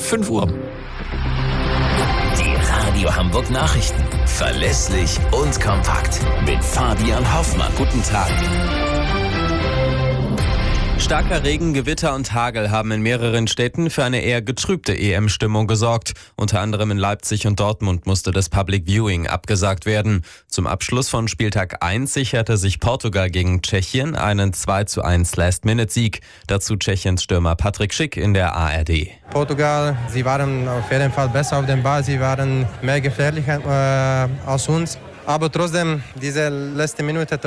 5 Uhr. Die Radio Hamburg Nachrichten. Verlässlich und kompakt. Mit Fabian Hoffmann. Guten Tag. Starker Regen, Gewitter und Hagel haben in mehreren Städten für eine eher getrübte EM-Stimmung gesorgt. Unter anderem in Leipzig und Dortmund musste das Public Viewing abgesagt werden. Zum Abschluss von Spieltag 1 sicherte sich Portugal gegen Tschechien einen 2:1 Last-Minute-Sieg. Dazu Tschechiens Stürmer Patrick Schick in der ARD. Portugal, sie waren auf jeden Fall besser auf dem Ball, sie waren mehr gefährlich als uns. Aber trotzdem, diese letzte Minute,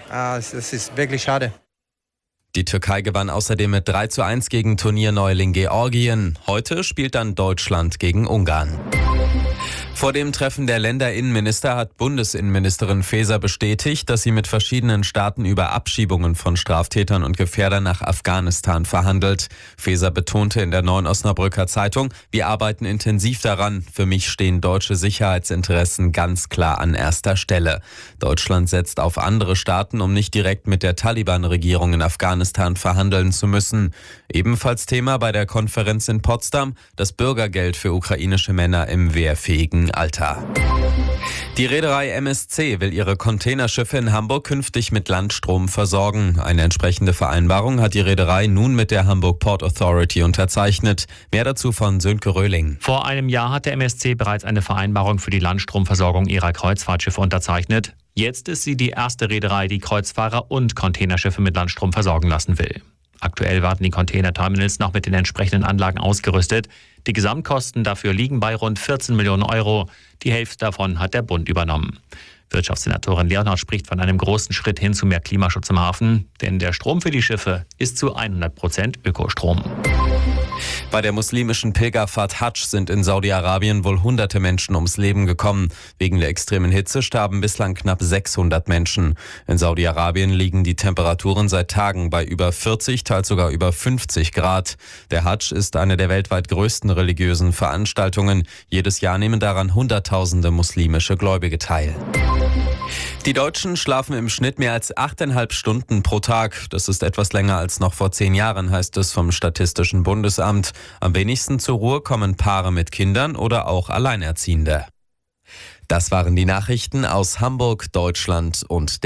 es ist wirklich schade. Die Türkei gewann außerdem mit 3:1 gegen Turnierneuling Georgien. Heute spielt dann Deutschland gegen Ungarn. Vor dem Treffen der Länderinnenminister hat Bundesinnenministerin Faeser bestätigt, dass sie mit verschiedenen Staaten über Abschiebungen von Straftätern und Gefährdern nach Afghanistan verhandelt. Faeser betonte in der Neuen Osnabrücker Zeitung: Wir arbeiten intensiv daran. Für mich stehen deutsche Sicherheitsinteressen ganz klar an erster Stelle. Deutschland setzt auf andere Staaten, um nicht direkt mit der Taliban-Regierung in Afghanistan verhandeln zu müssen. Ebenfalls Thema bei der Konferenz in Potsdam: das Bürgergeld für ukrainische Männer im wehrfähigen Alter. Die Reederei MSC will ihre Containerschiffe in Hamburg künftig mit Landstrom versorgen. Eine entsprechende Vereinbarung hat die Reederei nun mit der Hamburg Port Authority unterzeichnet. Mehr dazu von Sönke Röhling. Vor einem Jahr hat der MSC bereits eine Vereinbarung für die Landstromversorgung ihrer Kreuzfahrtschiffe unterzeichnet. Jetzt ist sie die erste Reederei, die Kreuzfahrer und Containerschiffe mit Landstrom versorgen lassen will. Aktuell werden die Containerterminals noch mit den entsprechenden Anlagen ausgerüstet. Die Gesamtkosten dafür liegen bei rund 14 Millionen Euro. Die Hälfte davon hat der Bund übernommen. Wirtschaftssenatorin Leonhardt spricht von einem großen Schritt hin zu mehr Klimaschutz im Hafen, denn der Strom für die Schiffe ist zu 100% Ökostrom. Bei der muslimischen Pilgerfahrt Hadsch sind in Saudi-Arabien wohl hunderte Menschen ums Leben gekommen. Wegen der extremen Hitze starben bislang knapp 600 Menschen. In Saudi-Arabien liegen die Temperaturen seit Tagen bei über 40, teils sogar über 50 Grad. Der Hadsch ist eine der weltweit größten religiösen Veranstaltungen. Jedes Jahr nehmen daran Hunderttausende muslimische Gläubige teil. Die Deutschen schlafen im Schnitt mehr als 8,5 Stunden pro Tag. Das ist etwas länger als noch vor 10 Jahren, heißt es vom Statistischen Bundesamt. Am wenigsten zur Ruhe kommen Paare mit Kindern oder auch Alleinerziehende. Das waren die Nachrichten aus Hamburg, Deutschland und